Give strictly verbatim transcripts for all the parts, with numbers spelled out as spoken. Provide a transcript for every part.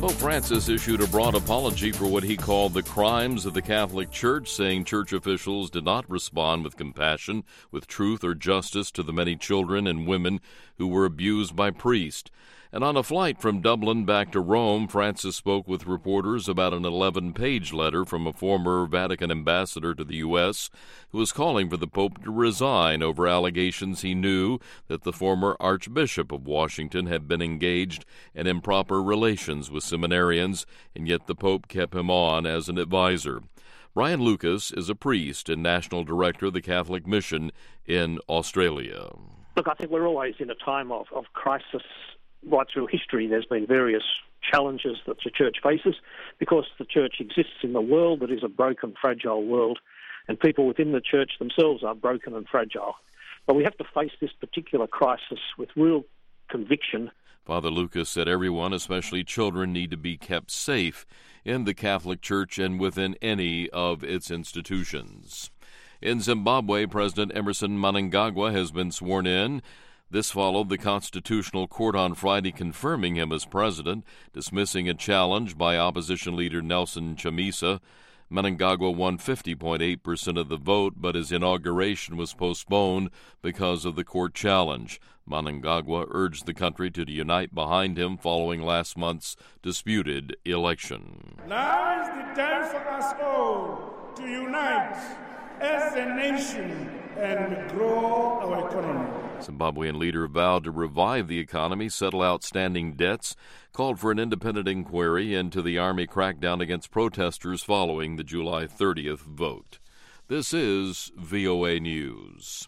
Pope Francis issued a broad apology for what he called the crimes of the Catholic Church, saying church officials did not respond with compassion, with truth or justice to the many children and women who were abused by priests. And on a flight from Dublin back to Rome, Francis spoke with reporters about an eleven-page letter from a former Vatican ambassador to the U S who was calling for the Pope to resign over allegations he knew that the former Archbishop of Washington had been engaged in improper relations with seminarians, and yet the Pope kept him on as an advisor. Brian Lucas is a priest and national director of the Catholic Mission in Australia. Look, I think we're always in a time of, of crisis. Right through history, there's been various challenges that the Church faces because the Church exists in a world that is a broken, fragile world, and people within the Church themselves are broken and fragile. But we have to face this particular crisis with real conviction. Father Lucas said everyone, especially children, need to be kept safe in the Catholic Church and within any of its institutions. In Zimbabwe, President Emerson Mnangagwa has been sworn in. This followed the Constitutional Court on Friday confirming him as president, dismissing a challenge by opposition leader Nelson Chamisa. Mnangagwa won fifty point eight percent of the vote, but his inauguration was postponed because of the court challenge. Mnangagwa urged the country to unite behind him following last month's disputed election. Now is the time for us all to unite as a nation and grow our economy. Zimbabwean leader vowed to revive the economy, settle outstanding debts, called for an independent inquiry into the army crackdown against protesters following the July thirtieth vote. This is V O A News.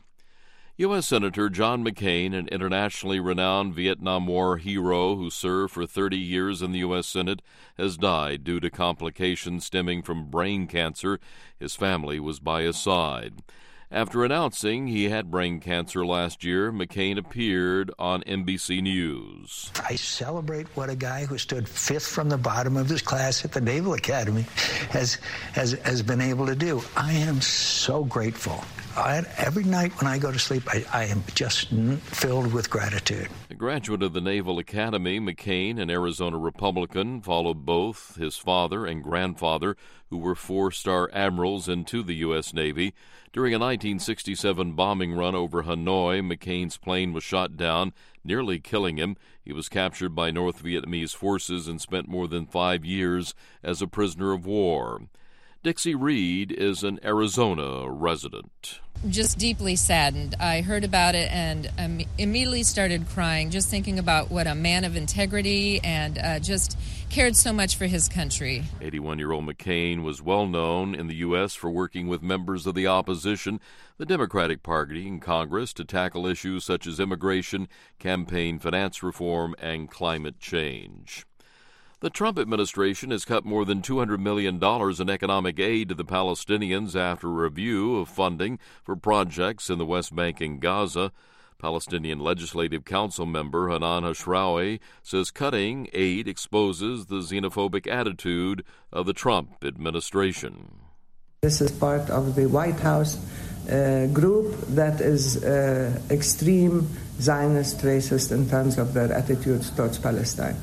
U S. Senator John McCain, an internationally renowned Vietnam War hero who served for thirty years in the U S. Senate, has died due to complications stemming from brain cancer. His family was by his side. After announcing he had brain cancer last year, McCain appeared on N B C News. I celebrate what a guy who stood fifth from the bottom of his class at the Naval Academy has has, has been able to do. I am so grateful. I, every night when I go to sleep, I, I am just filled with gratitude. A graduate of the Naval Academy, McCain, an Arizona Republican, followed both his father and grandfather, who were four-star admirals, into the U S. Navy. During a nineteen sixty-seven bombing run over Hanoi, McCain's plane was shot down, nearly killing him. He was captured by North Vietnamese forces and spent more than five years as a prisoner of war. Dixie Reed is an Arizona resident. Just deeply saddened. I heard about it and um, immediately started crying, just thinking about what a man of integrity and uh, just cared so much for his country. eighty-one-year-old McCain was well known in the U S for working with members of the opposition, the Democratic Party, in Congress to tackle issues such as immigration, campaign finance reform, and climate change. The Trump administration has cut more than two hundred million dollars in economic aid to the Palestinians after a review of funding for projects in the West Bank and Gaza. Palestinian Legislative Council member Hanan Hashrawi says cutting aid exposes the xenophobic attitude of the Trump administration. This is part of the White House uh, group that is uh, extreme Zionist racist in terms of their attitudes towards Palestine.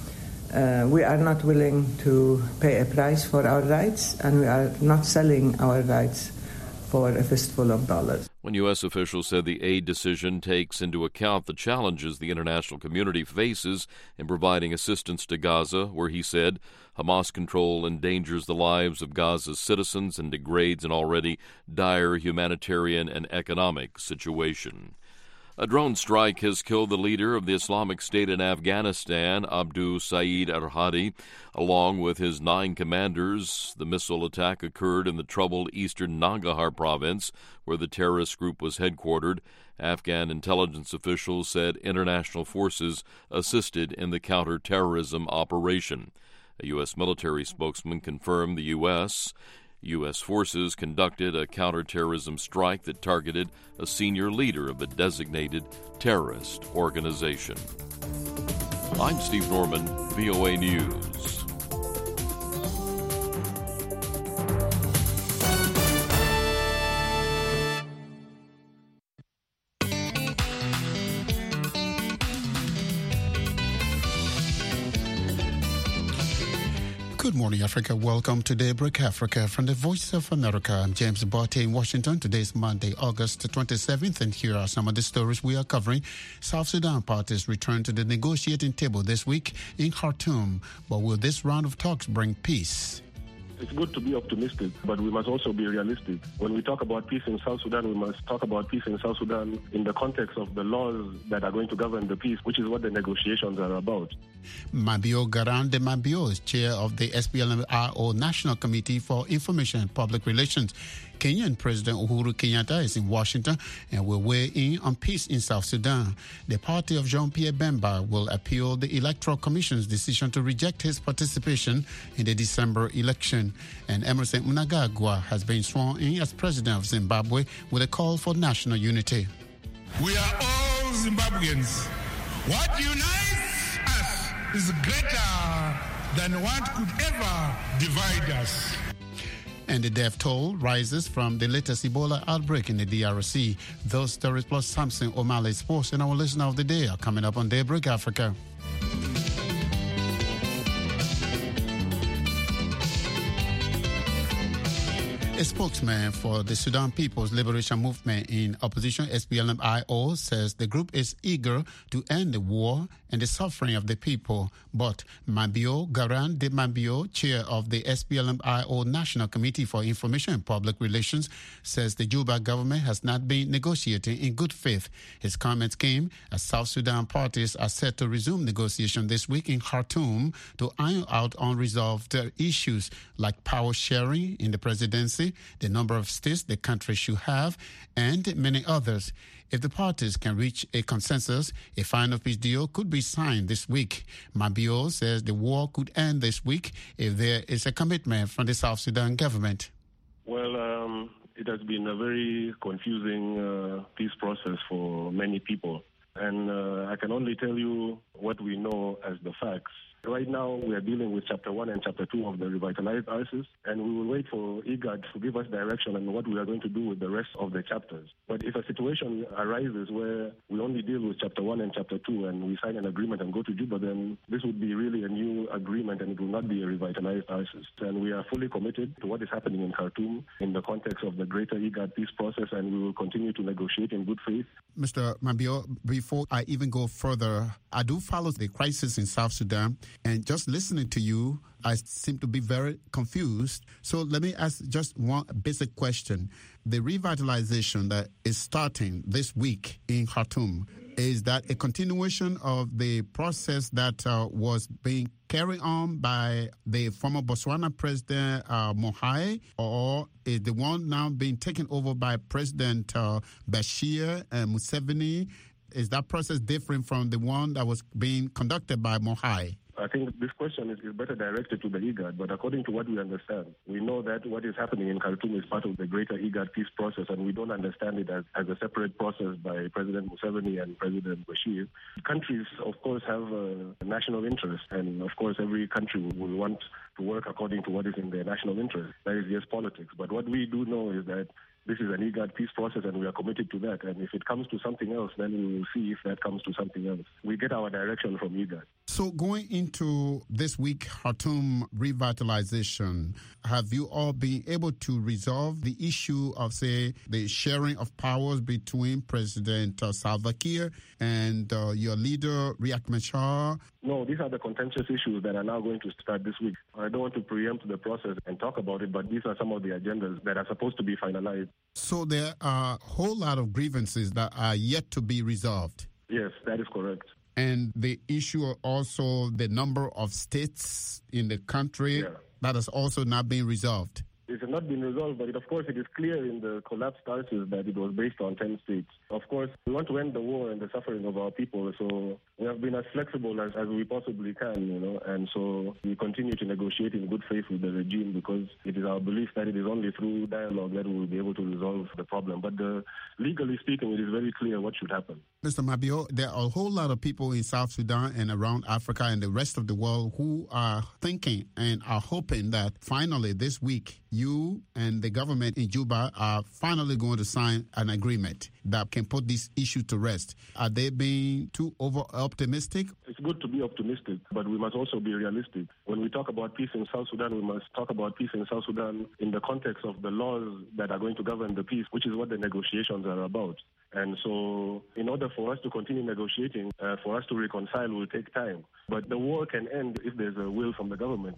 Uh, we are not willing to pay a price for our rights, and we are not selling our rights for a fistful of dollars. When U S officials said the aid decision takes into account the challenges the international community faces in providing assistance to Gaza, where he said Hamas control endangers the lives of Gaza's citizens and degrades an already dire humanitarian and economic situation. A drone strike has killed the leader of the Islamic State in Afghanistan, Abdul Saeed al-Hadi, along with his nine commanders. The missile attack occurred in the troubled eastern Nangarhar province, where the terrorist group was headquartered. Afghan intelligence officials said international forces assisted in the counterterrorism operation. A U S military spokesman confirmed the U S U S forces conducted a counterterrorism strike that targeted a senior leader of a designated terrorist organization. I'm Steve Norman, V O A News. Good morning, Africa. Welcome to Daybreak Africa from the Voice of America. I'm James Botte in Washington. Today is Monday, August twenty-seventh, and here are some of the stories we are covering. South Sudan parties return to the negotiating table this week in Khartoum. But will this round of talks bring peace? It's good to be optimistic, but we must also be realistic. When we talk about peace in South Sudan, we must talk about peace in South Sudan in the context of the laws that are going to govern the peace, which is what the negotiations are about. Mabio Garande Mabio is chair of the S P L M I O National Committee for Information and Public Relations. Kenyan President Uhuru Kenyatta is in Washington and will weigh in on peace in South Sudan. The party of Jean-Pierre Bemba will appeal the Electoral Commission's decision to reject his participation in the December election. And Emerson Mnangagwa has been sworn in as president of Zimbabwe with a call for national unity. We are all Zimbabweans. What unites us is greater than what could ever divide us. And the death toll rises from the latest Ebola outbreak in the D R C. Those stories plus Samson O'Malley Sports and our listener of the day are coming up on Daybreak Africa. A spokesman for the Sudan People's Liberation Movement in opposition, S P L M I O, says the group is eager to end the war and the suffering of the people. But Mabio Garande Mabio, chair of the S P L M I O National Committee for Information and Public Relations, says the Juba government has not been negotiating in good faith. His comments came as South Sudan parties are set to resume negotiation this week in Khartoum to iron out unresolved issues like power sharing in the presidency, the number of states the country should have, and many others. If the parties can reach a consensus, a final peace deal could be signed this week. Mabio says the war could end this week if there is a commitment from the South Sudan government. Well, um, it has been a very confusing uh, peace process for many people. And uh, I can only tell you what we know as the facts. Right now, we are dealing with Chapter one and Chapter two of the revitalized I S I S, and we will wait for IGAD to give us direction on what we are going to do with the rest of the chapters. But if a situation arises where we only deal with Chapter one and Chapter two and we sign an agreement and go to Juba, then this would be really a new agreement and it will not be a revitalized I S I S. And we are fully committed to what is happening in Khartoum in the context of the greater IGAD peace process, and we will continue to negotiate in good faith. Mister Mabio, before I even go further, I do follow the crisis in South Sudan. And just listening to you, I seem to be very confused. So let me ask just one basic question. The revitalization that is starting this week in Khartoum, is that a continuation of the process that uh, was being carried on by the former Botswana President uh, Mohae, or is the one now being taken over by President uh, Bashir and Museveni? Is that process different from the one that was being conducted by Mohae? I think this question is, is better directed to the IGAD, but according to what we understand, we know that what is happening in Khartoum is part of the greater IGAD peace process, and we don't understand it as, as a separate process by President Museveni and President Bashir. Countries, of course, have a national interest, and of course every country will want to work according to what is in their national interest. That is just politics. But what we do know is that this is an IGAD peace process, and we are committed to that. And if it comes to something else, then we will see if that comes to something else. We get our direction from IGAD. So going into this week, Khartoum revitalization, have you all been able to resolve the issue of, say, the sharing of powers between President uh, Salva Kiir and uh, your leader, Riek Machar? No, these are the contentious issues that are now going to start this week. I don't want to preempt the process and talk about it, but these are some of the agendas that are supposed to be finalized. So there are a whole lot of grievances that are yet to be resolved. Yes, that is correct. And the issue of also the number of states in the country, yeah, that has also not been resolved. It has not been resolved, but it, of course it is clear in the collapsed I S I S that it was based on ten states. Of course, we want to end the war and the suffering of our people, so we have been as flexible as, as we possibly can, you know, and so we continue to negotiate in good faith with the regime because it is our belief that it is only through dialogue that we will be able to resolve the problem. But the, legally speaking, it is very clear what should happen. Mister Mabio, there are a whole lot of people in South Sudan and around Africa and the rest of the world who are thinking and are hoping that finally this week you and the government in Juba are finally going to sign an agreement that can put this issue to rest. Are they being too over-optimistic? It's good to be optimistic, but we must also be realistic. When we talk about peace in South Sudan, we must talk about peace in South Sudan in the context of the laws that are going to govern the peace, which is what the negotiations are about. And so in order for us to continue negotiating, uh, for us to reconcile will take time. But the war can end if there's a will from the government.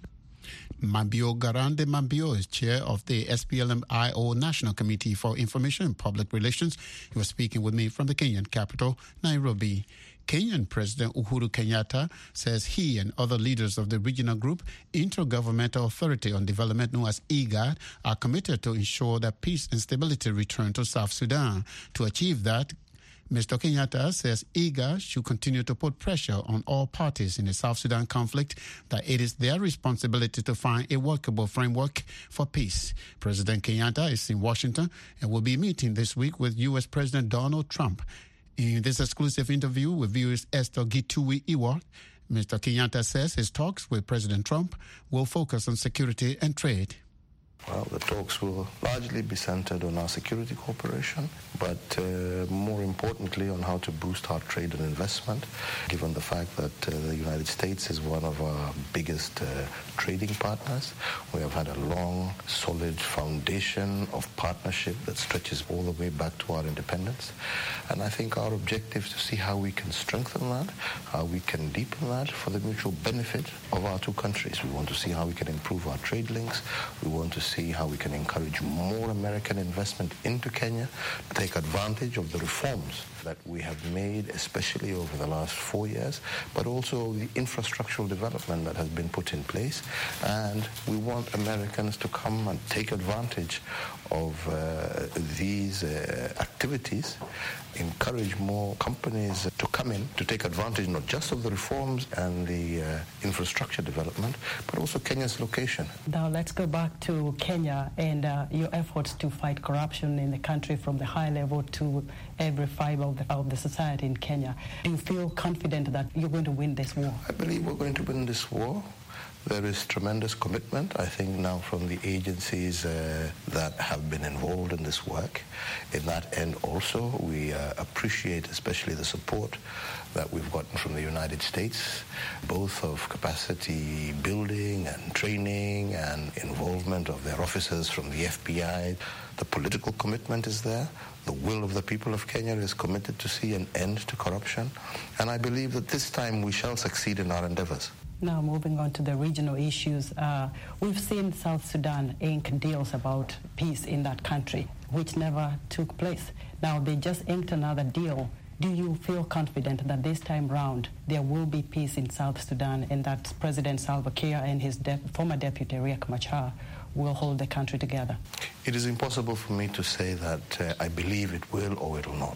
Mambio Garande Mambio is chair of the S P L M I O National Committee for Information and Public Relations. He was speaking with me from the Kenyan capital, Nairobi. Kenyan President Uhuru Kenyatta says he and other leaders of the regional group, Intergovernmental Authority on Development known as IGAD, are committed to ensure that peace and stability return to South Sudan. To achieve that, Mister Kenyatta says IGAD should continue to put pressure on all parties in the South Sudan conflict, that it is their responsibility to find a workable framework for peace. President Kenyatta is in Washington and will be meeting this week with U S President Donald Trump. In this exclusive interview with viewers Esther Gitui-Iwa, Mister Kenyatta says his talks with President Trump will focus on security and trade. Well, the talks will largely be centered on our security cooperation, but uh, more importantly on how to boost our trade and investment, given the fact that uh, the United States is one of our biggest uh, trading partners. We have had a long, solid foundation of partnership that stretches all the way back to our independence. And I think our objective is to see how we can strengthen that, how we can deepen that for the mutual benefit of our two countries. We want to see how we can improve our trade links. We want to see how we can encourage more American investment into Kenya, take advantage of the reforms that we have made, especially over the last four years, but also the infrastructural development that has been put in place. And we want Americans to come and take advantage of uh, these uh, activities, encourage more companies to come in to take advantage not just of the reforms and the uh, infrastructure development, but also Kenya's location. Now let's go back to Kenya and uh, your efforts to fight corruption in the country from the high level to every fiber of the, of the society in Kenya. Do you feel confident that you're going to win this war? I believe we're going to win this war. There is tremendous commitment, I think, now from the agencies uh, that have been involved in this work. In that end also, we uh, appreciate especially the support that we've gotten from the United States, both of capacity building and training and involvement of their officers from the F B I. The political commitment is there. The will of the people of Kenya is committed to see an end to corruption. And I believe that this time we shall succeed in our endeavors. Now moving on to the regional issues, uh, we've seen South Sudan ink deals about peace in that country, which never took place. Now they just inked another deal. Do you feel confident that this time round there will be peace in South Sudan and that President Salva Kiir and his de- former deputy Riek Machar will hold the country together? It is impossible for me to say that uh, I believe it will or it will not.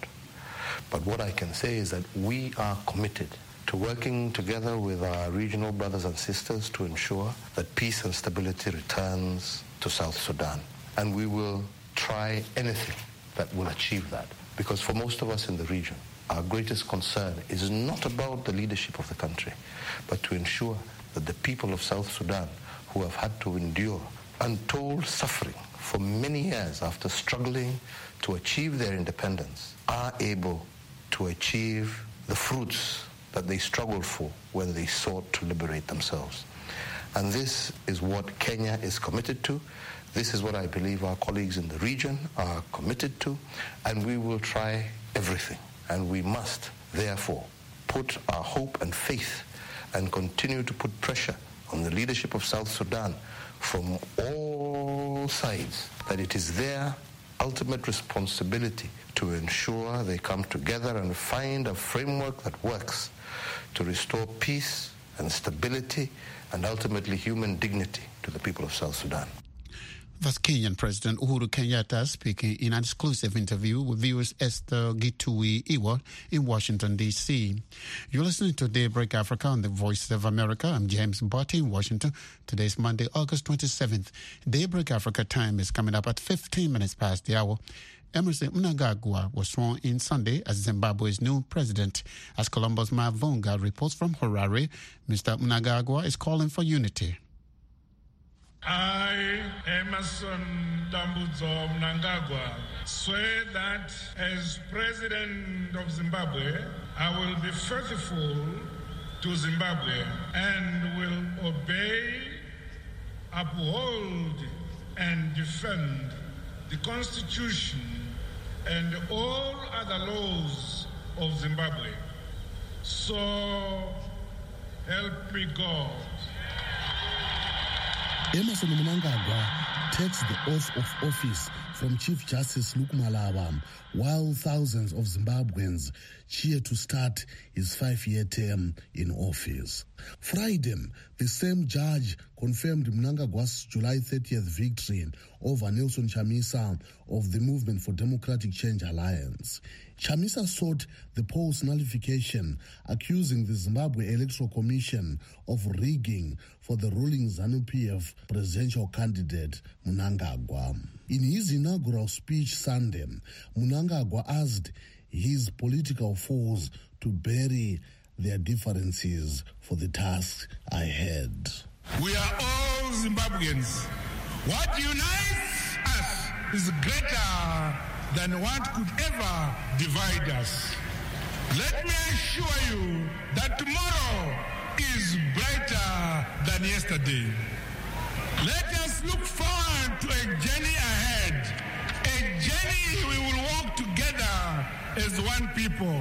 But what I can say is that we are committed to working together with our regional brothers and sisters to ensure that peace and stability returns to South Sudan. And we will try anything that will achieve that. Because for most of us in the region, our greatest concern is not about the leadership of the country, but to ensure that the people of South Sudan, who have had to endure untold suffering for many years after struggling to achieve their independence, are able to achieve the fruits that they struggled for when they sought to liberate themselves. And this is what Kenya is committed to. This is what I believe our colleagues in the region are committed to. And we will try everything. And we must, therefore, put our hope and faith and continue to put pressure on the leadership of South Sudan from all sides that it is their ultimate responsibility to ensure they come together and find a framework that works to restore peace and stability and ultimately human dignity to the people of South Sudan. That's Kenyan President Uhuru Kenyatta speaking in an exclusive interview with viewers Esther Gitui-Iwa in Washington, D C. You're listening to Daybreak Africa on the Voice of America. I'm James Barty in Washington. Today's Monday, August twenty-seventh. Daybreak Africa time is coming up at fifteen minutes past the hour. Emerson Mnangagwa was sworn in Sunday as Zimbabwe's new president. As Columbus Mavunga reports from Harare, Mister Mnangagwa is calling for unity. I, Emmerson Dambudzo Mnangagwa, swear that as President of Zimbabwe, I will be faithful to Zimbabwe and will obey, uphold, and defend the Constitution and all other laws of Zimbabwe. So help me God. Emmerson Mnangagwa takes the oath of office from Chief Justice Luke Malaba, while thousands of Zimbabweans cheer to start his five-year term in office. Friday, the same judge confirmed Mnangagwa's July thirtieth victory over Nelson Chamisa of the Movement for Democratic Change Alliance. Chamisa sought the poll's nullification, accusing the Zimbabwe Electoral Commission of rigging for the ruling ZANU-P F presidential candidate Mnangagwa. In his inaugural speech Sunday, Mnangagwa asked his political foes to bury their differences for the task ahead. We are all Zimbabweans. What unites us is greater than what could ever divide us. Let me assure you that tomorrow is brighter than yesterday. Let us look forward to a journey ahead, a journey we will walk together as one people,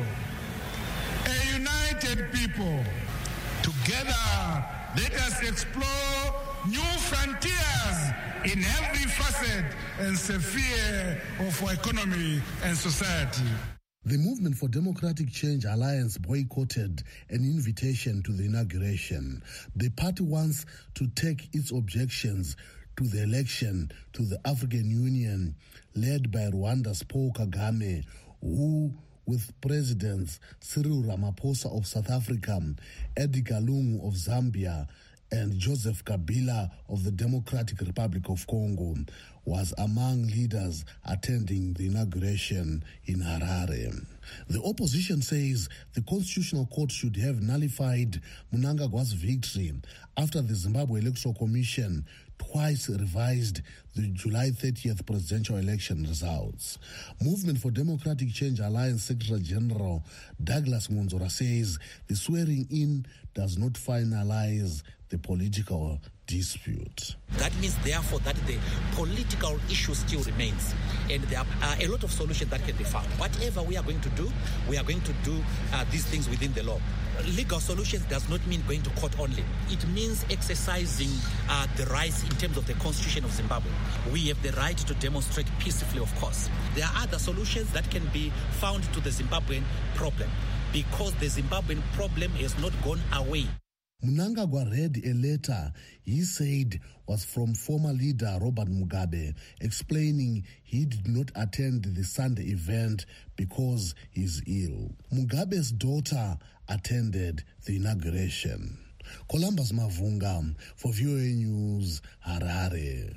a united people. Together, let us explore new frontiers in every facet and sphere of our economy and society. The Movement for Democratic Change Alliance boycotted an invitation to the inauguration. The party wants to take its objections to the election to the African Union led by Rwanda's Paul Kagame, who, with Presidents Cyril Ramaphosa of South Africa, Edgar Lungu of Zambia, and Joseph Kabila of the Democratic Republic of Congo, was among leaders attending the inauguration in Harare. The opposition says the Constitutional Court should have nullified Mnangagwa's victory after the Zimbabwe Electoral Commission twice revised the July thirtieth presidential election results. Movement for Democratic Change Alliance Secretary General Douglas Ngonzora says the swearing-in does not finalize the political dispute. That means, therefore, that the political issue still remains, and there are a lot of solutions that can be found. Whatever we are going to do, we are going to do uh, these things within the law. Legal solutions does not mean going to court only. It means exercising uh, the rights in terms of the Constitution of Zimbabwe. We have the right to demonstrate peacefully, of course. There are other solutions that can be found to the Zimbabwean problem, because the Zimbabwean problem has not gone away. Mnangagwa read a letter he said was from former leader Robert Mugabe, explaining he did not attend the Sunday event because he's ill. Mugabe's daughter attended the inauguration. Columbus Mavunga for V O A News, Harare.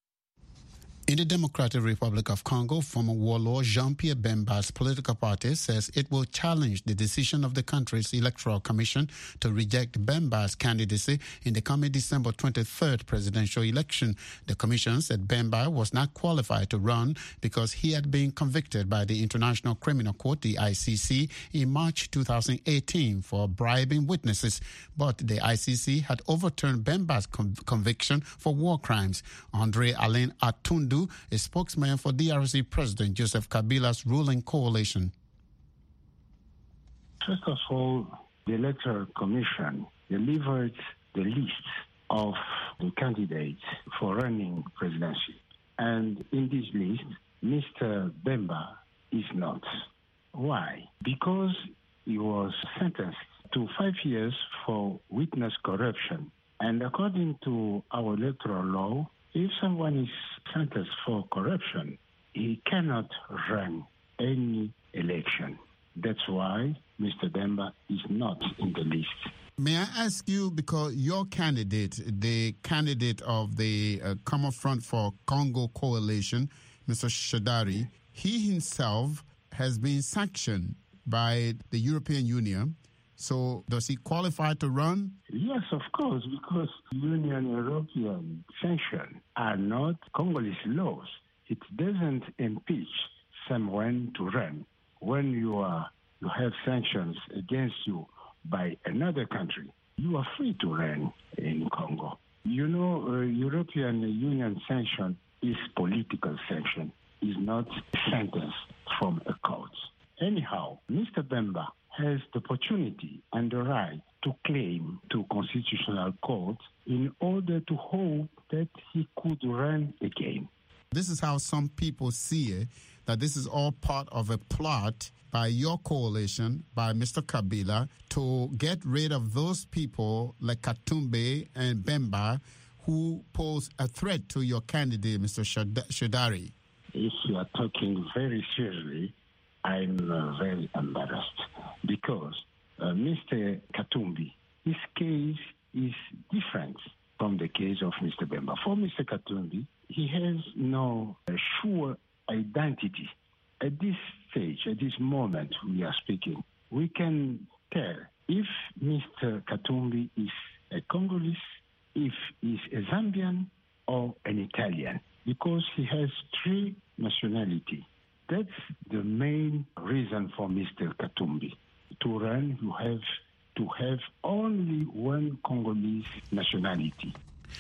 In the Democratic Republic of Congo, former warlord Jean-Pierre Bemba's political party says it will challenge the decision of the country's Electoral Commission to reject Bemba's candidacy in the coming December twenty-third presidential election. The commission said Bemba was not qualified to run because he had been convicted by the International Criminal Court, the I C C, in March two thousand eighteen for bribing witnesses. But the I C C had overturned Bemba's con- conviction for war crimes. Andre Alain Atundu, a spokesman for D R C President Joseph Kabila's ruling coalition. First of all, the Electoral Commission delivered the list of the candidates for running presidency. And in this list, Mister Bemba is not. Why? Because he was sentenced to five years for witness corruption. And according to our electoral law, if someone is sentenced for corruption, he cannot run any election. That's why Mister Bemba is not in the list. May I ask you, because your candidate, the candidate of the uh, Common Front for Congo Coalition, Mister Shadari, he himself has been sanctioned by the European Union. So does he qualify to run? Yes, of course, because Union European sanctions are not Congolese laws. It doesn't impeach someone to run. When you are you have sanctions against you by another country, you are free to run in Congo. You know, uh, European Union sanction is political sanction, is not sentence from a court. Anyhow, Mister Bemba has the opportunity and the right to claim to Constitutional Court in order to hope that he could run again. This is how some people see it, that this is all part of a plot by your coalition, by Mister Kabila, to get rid of those people like Katumbi and Bemba who pose a threat to your candidate, Mister Shadari. If you are talking very seriously, I'm uh, very embarrassed because uh, Mister Katumbi, his case is different from the case of Mister Bemba. For Mister Katumbi, he has no uh, sure identity. At this stage, at this moment we are speaking, we can tell if Mister Katumbi is a Congolese, if he's a Zambian or an Italian, because he has three nationalities. That's the main reason for Mister Katumbi. To run, you have to have only one Congolese nationality.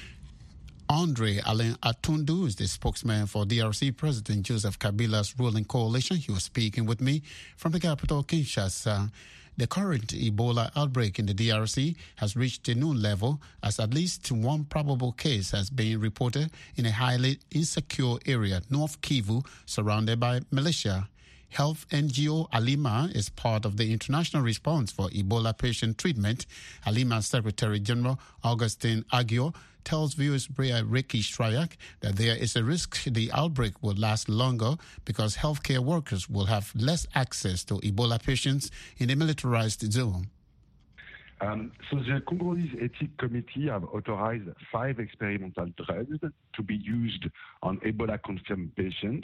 Andre Alain Atundu is the spokesman for D R C President Joseph Kabila's ruling coalition. He was speaking with me from the capital, Kinshasa. The current Ebola outbreak in the D R C has reached a new level as at least one probable case has been reported in a highly insecure area, North Kivu, surrounded by militia. Health N G O Alima is part of the international response for Ebola patient treatment. Alima's Secretary General Augustin Agio tells viewers Brea Ricky Strayak that there is a risk the outbreak will last longer because healthcare workers will have less access to Ebola patients in a militarized zone. Um, so the Congolese Ethics Committee have authorized five experimental drugs to be used on Ebola-confirmed patients.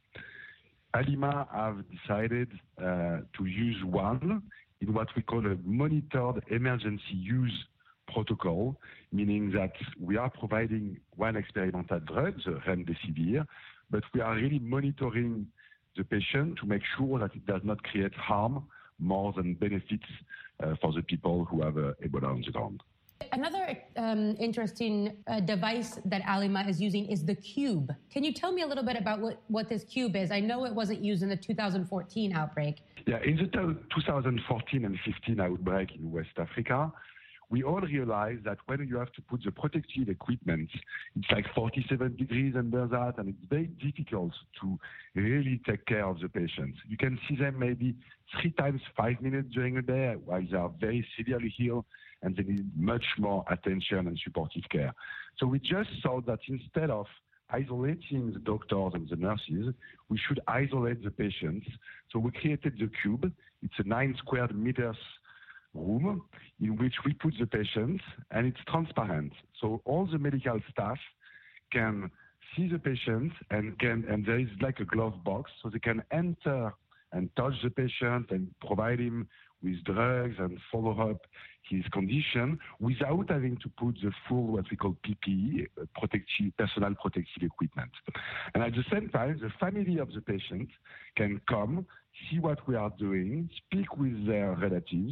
Alima have decided uh, to use one in what we call a monitored emergency use protocol, meaning that we are providing one experimental drug, the remdesivir, but we are really monitoring the patient to make sure that it does not create harm more than benefits uh, for the people who have uh, Ebola on the ground. Another um, interesting uh, device that Alima is using is the cube. Can you tell me a little bit about what, what this cube is? I know it wasn't used in the two thousand fourteen outbreak. Yeah, in the two thousand fourteen and fifteen outbreak in West Africa, we all realized that when you have to put the protective equipment, it's like forty-seven degrees under that, and it's very difficult to really take care of the patients. You can see them maybe three times five minutes during a day while they are very severely ill, and they need much more attention and supportive care. So we just thought that instead of isolating the doctors and the nurses, we should isolate the patients. So we created the cube. It's a nine square meters room in which we put the patients, and it's transparent. So all the medical staff can see the patients, and can and there is like a glove box, so they can enter and touch the patient and provide him with drugs and follow up his condition without having to put the full, what we call P P E, protective, personal protective equipment. And at the same time, the family of the patient can come, see what we are doing, speak with their relatives,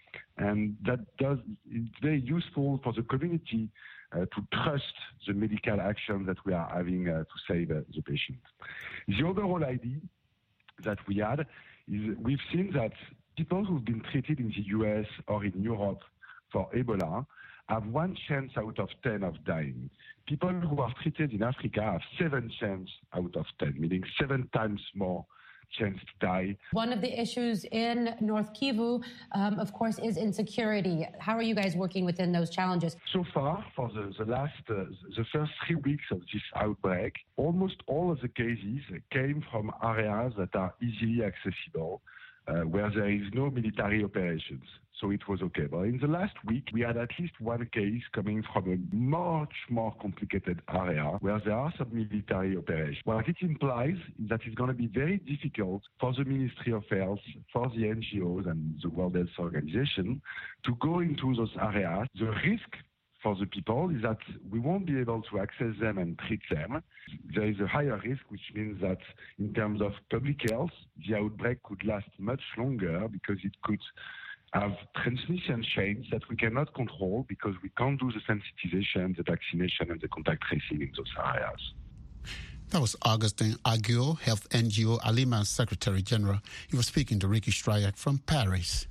and that does, it's very useful for the community uh, to trust the medical action that we are having uh, to save uh, the patient. The overall idea that we had is we've seen that people who've been treated in the U S or in Europe for Ebola have one chance out of ten of dying. People who are treated in Africa have seven chances out of ten, meaning seven times more chance to die. One of the issues in North Kivu, um, of course, is insecurity. How are you guys working within those challenges? So far, for the, the last, uh, the first three weeks of this outbreak, almost all of the cases came from areas that are easily accessible. uh, where there is no military operations. So it was okay. But in the last week, we had at least one case coming from a much more complicated area where there are some military operations. What it implies is that it's going to be very difficult for the Ministry of Health, for the N G Os and the World Health Organization to go into those areas. The risk for the people is that we won't be able to access them and treat them. There is a higher risk, which means that in terms of public health, the outbreak could last much longer because it could have transmission chains that we cannot control because we can't do the sensitization, the vaccination, and the contact tracing in those areas. That was Augustin Aguiar, Health N G O Alima Secretary General. He was speaking to Ricky Stryak from Paris.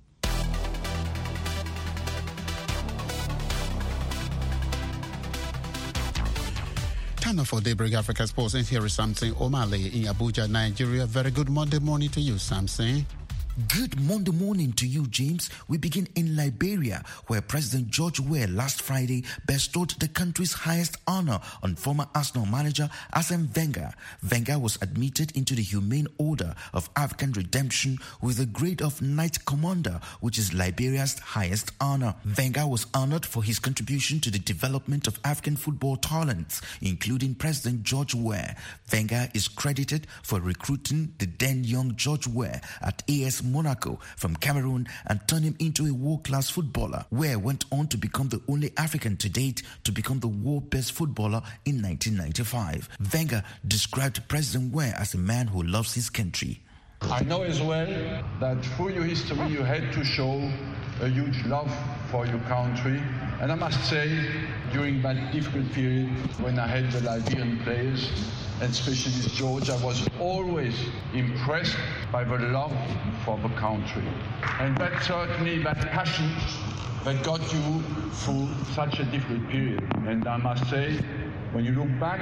Time for Daybreak Africa Sports, and here is Samson Omale in Abuja, Nigeria. Very good Monday morning to you, Samson. Good Monday morning to you, James. We begin in Liberia, where President George Weah last Friday bestowed the country's highest honor on former Arsenal manager Arsene Wenger. Wenger was admitted into the Humane Order of African Redemption with the grade of Knight Commander, which is Liberia's highest honor. Wenger was honored for his contribution to the development of African football talents, including President George Weah. Wenger is credited for recruiting the then young George Weah at A S Monaco from Cameroon and turn him into a world-class footballer. Weah went on to become the only African to date to become the world best footballer in nineteen ninety-five. Wenger described President Weah as a man who loves his country. I know as well that through your history you had to show a huge love for your country. And I must say, during that difficult period when I had the Liberian players, and especially George, I was always impressed by the love for the country. And that certainly, that passion that got you through such a difficult period. And I must say, when you look back,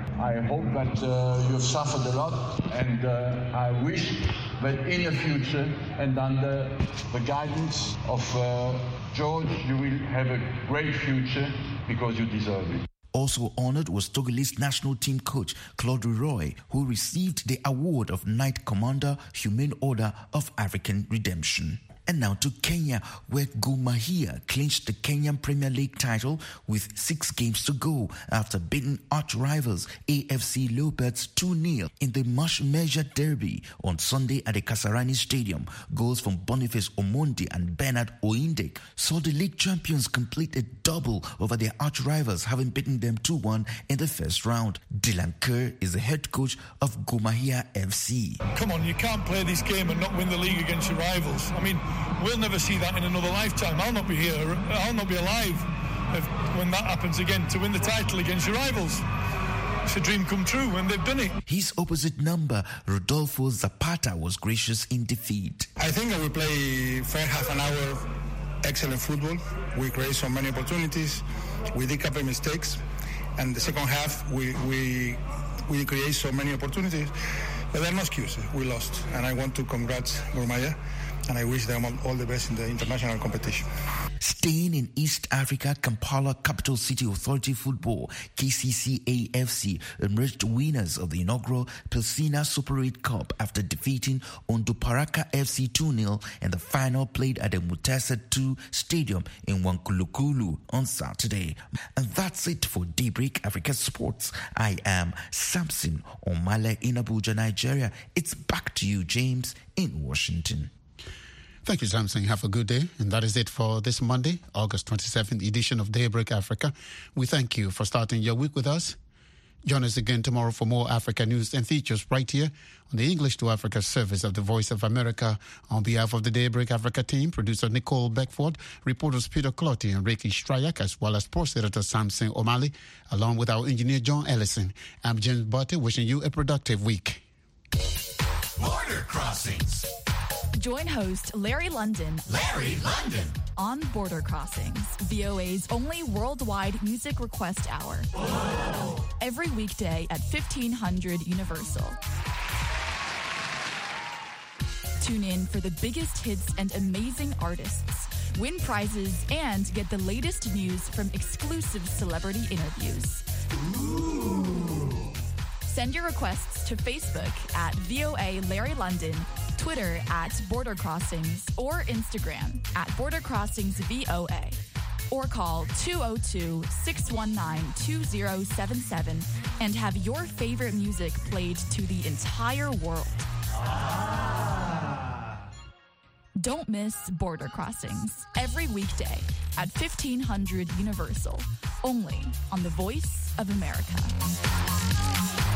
I hope that uh, you've suffered a lot, and uh, I wish that in the future and under the guidance of uh, George, you will have a great future because you deserve it. Also honored was Togolese national team coach Claude Roy, who received the award of Knight Commander, Humane Order of African Redemption. And now to Kenya, where Gor Mahia clinched the Kenyan Premier League title with six games to go after beating arch rivals A F C Leopards two nil in the much measured derby on Sunday at the Kasarani Stadium. Goals from Boniface Omondi and Bernard Oindek saw the league champions complete a double over their arch rivals, having beaten them two one in the first round. Dylan Kerr is the head coach of Gor Mahia F C. Come on, you can't play this game and not win the league against your rivals. I mean, we'll never see that in another lifetime. I'll not be here. I'll not be alive if, when that happens again, to win the title against your rivals. It's a dream come true, and they've done it. His opposite number, Rodolfo Zapata, was gracious in defeat. I think that we play first half an hour excellent football. We create so many opportunities. We did a couple of mistakes. And the second half, we we we create so many opportunities. But there are no excuses. We lost. And I want to congrats Gor Mahia, and I wish them all, all the best in the international competition. Staying in East Africa, Kampala Capital City Authority football, K C C A F C, emerged winners of the inaugural Pilsina Super eight Cup after defeating Onduparaka F C two nil in the final played at the Mutesa two Stadium in Wankulukulu on Saturday. And that's it for Daybreak Africa Sports. I am Samson Omale in Abuja, Nigeria. It's back to you, James, in Washington. Thank you, Samson. Have a good day. And that is it for this Monday, August twenty-seventh edition of Daybreak Africa. We thank you for starting your week with us. Join us again tomorrow for more Africa news and features right here on the English to Africa service of the Voice of America. On behalf of the Daybreak Africa team, producer Nicole Beckford, reporters Peter Clotty and Ricky Stryak, as well as sports editor Samson Omale, along with our engineer John Ellison. I'm James Barty, wishing you a productive week. Border Crossings. Join host Larry London. Larry London. On Border Crossings, V O A's only worldwide music request hour. Whoa. Every weekday at fifteen hundred Universal. Tune in for the biggest hits and amazing artists. Win prizes and get the latest news from exclusive celebrity interviews. Ooh. Send your requests to Facebook at V O A Larry London Twitter at Border Crossings, or Instagram at Border Crossings V O A. Or call two oh two, six one nine, two oh seven seven and have your favorite music played to the entire world. Ah. Don't miss Border Crossings every weekday at fifteen hundred Universal, only on the Voice of America.